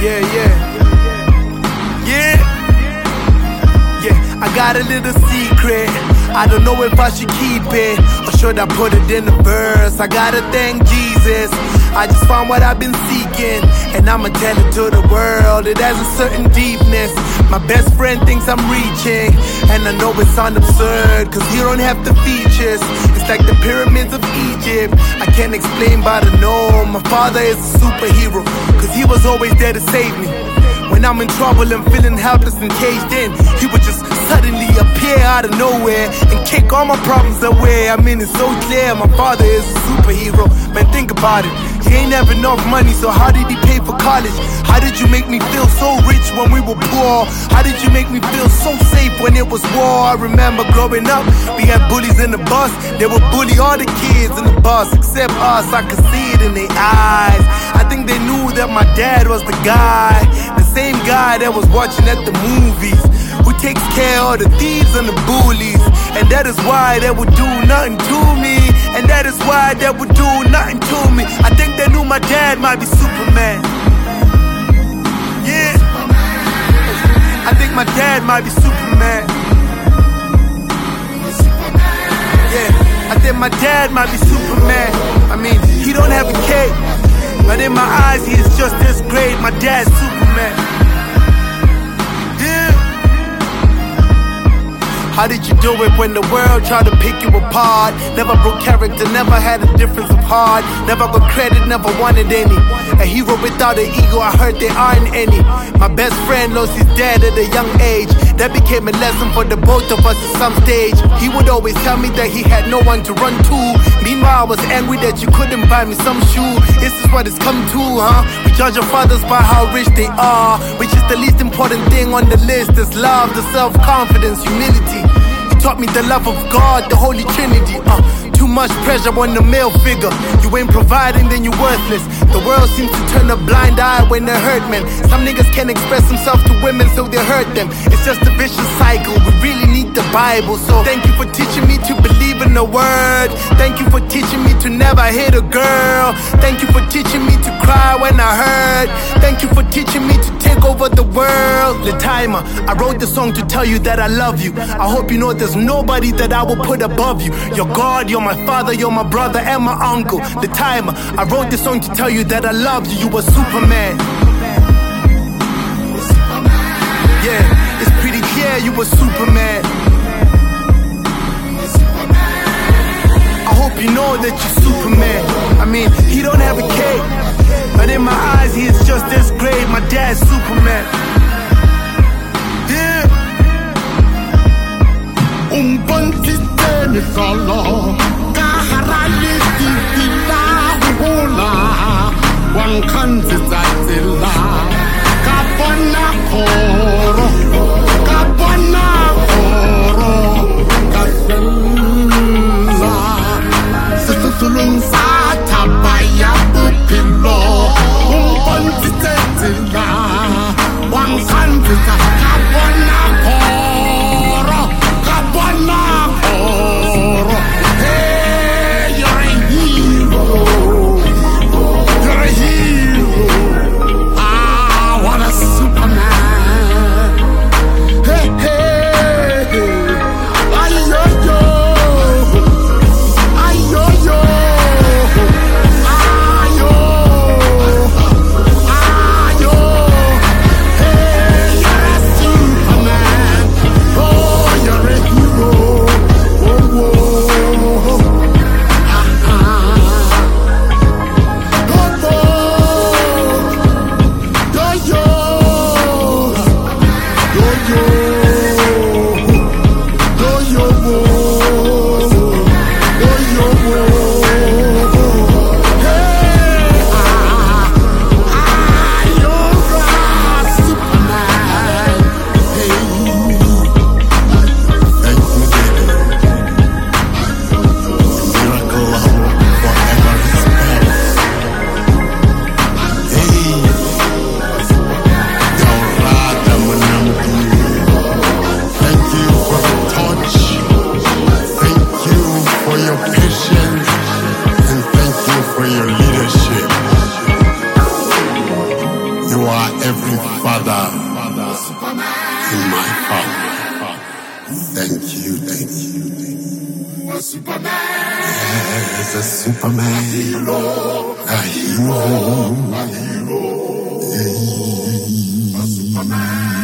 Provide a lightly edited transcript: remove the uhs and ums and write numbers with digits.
I got a little secret. I don't know if I should keep it or should I put it in a verse. I gotta thank Jesus. I just found what I've been seeking, and I'ma tell it to the world. It has a certain deepness. My best friend thinks I'm reaching, and I know it sounds absurd, cause he don't have the features. It's like the pyramids of Egypt. I can't explain by the norm. My father is a superhero, cause he was always there to save me. When I'm in trouble and feeling helpless and caged in, he would just suddenly appear out of nowhere and kick all my problems away. I mean, it's so clear, my father is a superhero. Man, think about it. He ain't have enough money, so how did he pay for college? How did you make me feel so rich when we were poor? How did you make me feel so safe when it was war? I remember growing up, we had bullies in the bus. They would bully all the kids in the bus except us. I could see it in their eyes. I think they knew that my dad was the guy, the same guy that was watching at the movies, who takes care of the thieves and the bullies. And that is why they would do nothing to me. And that is why they would do nothing to me. I think they knew my dad might be Superman. Yeah, I think my dad might be Superman. Yeah, I think my dad might be Superman. I mean, he don't have a cape, but in my eyes he is just as great. My dad's Superman. How did you do it when the world tried to pick you apart? Never broke character, never had a difference of heart. Never got credit, never wanted any. A hero without an ego, I heard there aren't any. My best friend lost his dad at a young age. That became a lesson for the both of us at some stage. He would always tell me that he had no one to run to. Meanwhile, I was angry that you couldn't buy me some shoe. This is what it's come to, huh? We judge our fathers by how rich they are, which is the least important thing on the list. Is love, the self-confidence, humility. Taught me the love of God, the Holy Trinity. Too much pressure on the male figure. You ain't providing, then you're worthless. The world seems to turn a blind eye when they hurt men. Some niggas can't express themselves to women, so they hurt them. It's just a vicious cycle. We really need the Bible. So thank you for teaching me to believe in the word. Thank you for teaching me to never hit a girl. Thank you for teaching me to cry when I hurt. Thank you for teaching me to take over the world. The timer, I wrote the song to tell you that I love you. I hope you know there's nobody that I will put above you. You're God, you're my father, you're my brother and my uncle. The timer, I wrote this song to tell you that I love you. You were Superman. Yeah, it's pretty clear you were Superman. I hope you know that you're Superman. I mean, he don't have a cape, but in my eyes he is just as great. My dad's Superman. Yeah. Umpantitene solo kaharali titila hula wan kanzitila kapana koro kasela situlun satabaya pupilo umpantitela wan kanzitila kapana koro kapana koro. Hey, you're a hero. You're a hero. Thank you, thank you. A Superman. Yes, a Superman. A hero. A hero. A hero. A Superman.